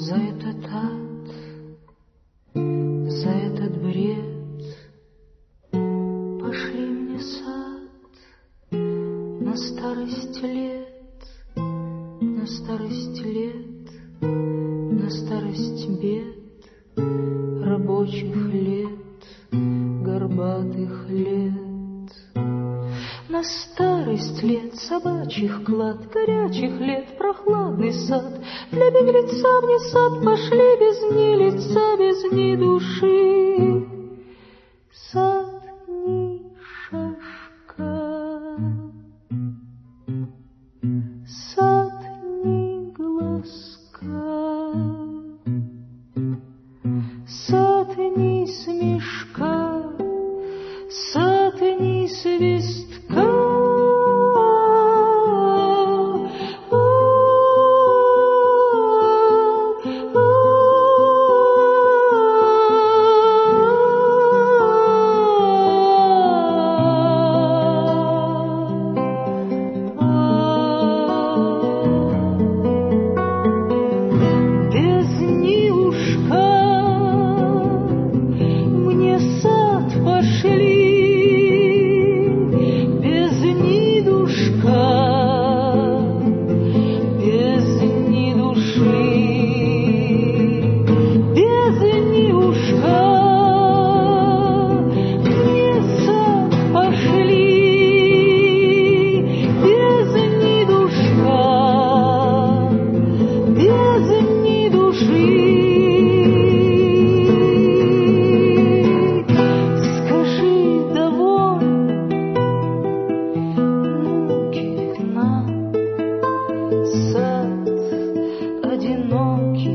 За этот ад, за этот бред пошли мне сад на старость лет, на старость лет, на старость бед, рабочих лет, горбатых лет. На старость лет собачьих клад, горячих лет прохладный сад. Для беглеца мне сад пошли без ни лица, без ни души. Сад ни шажка, сад ни глазка, сад ни смешка, сад ни свистка. Сад одинокий.